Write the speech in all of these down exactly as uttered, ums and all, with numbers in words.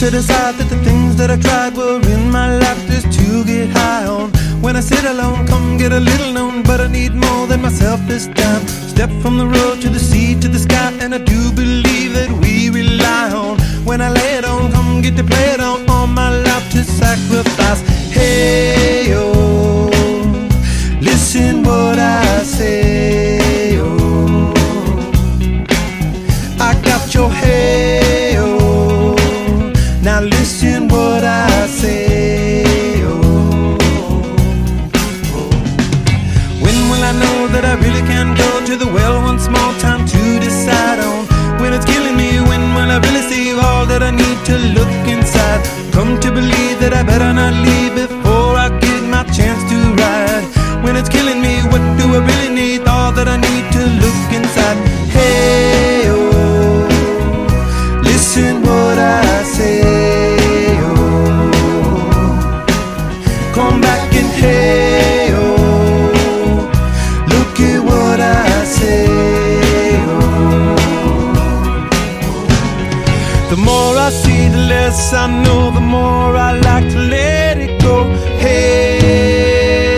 to decide that the things that I tried were in my life just to get high on. When I sit alone, come get a little known, but I need more than myself this time. Step from the road to the sea to the sky, and I do believe that we rely on. When I lay it on, come get to play it on, all my life to sacrifice. Hey, oh, listen what I say, oh, I got your hey, oh, now listen what I say, oh, oh. When will I know that I really can go to the well one small time to decide on? When it's killing me, when will I really see all that I need to look inside? Come to believe that I better not leave before I get my chance to ride. When it's killing me, what do I really need? All that I need to look inside. Hey, oh, listen what I say, oh, come back and hey, oh, look at what I say, oh. The more I see, the less I know, the more I like to let it go. Hey,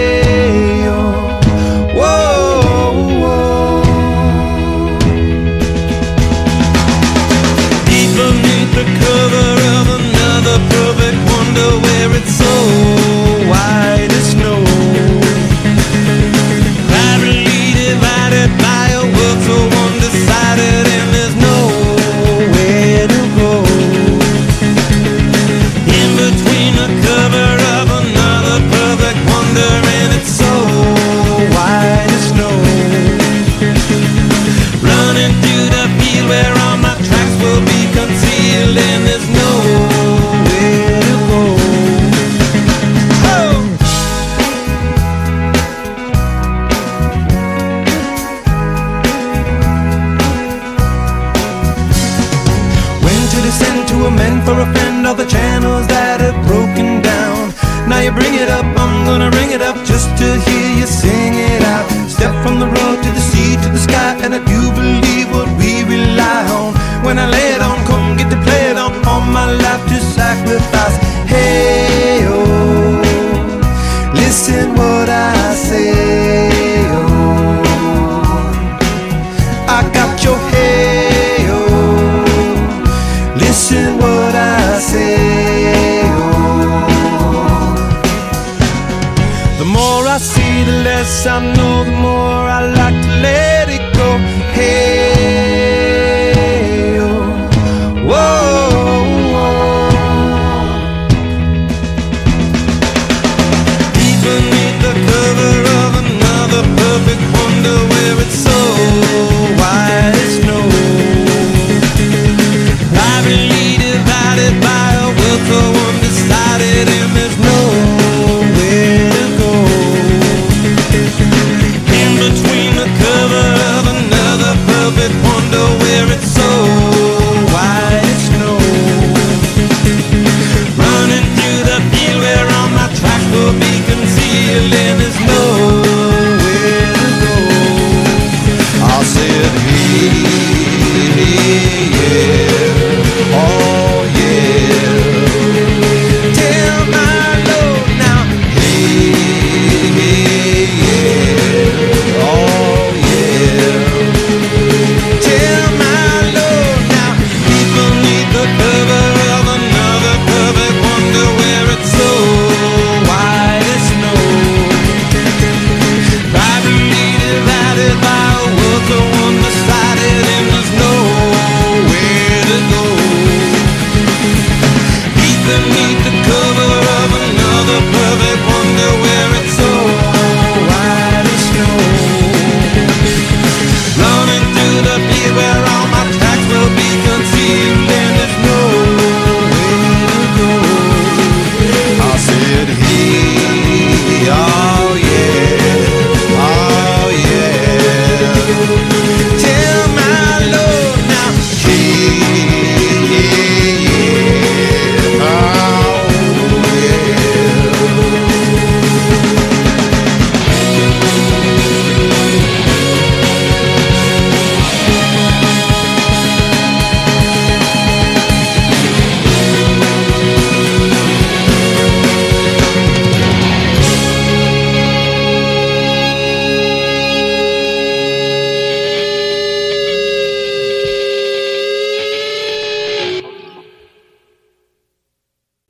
the cover of another perfect wonder, where it's so white as snow, privately divided by a world so undecided, and there's nowhere to go. In between the cover of another perfect wonder, and it's so white as snow, running through the field where all my tracks will be concealed, and there's nowhere to go. Oh! When to descend to a man for a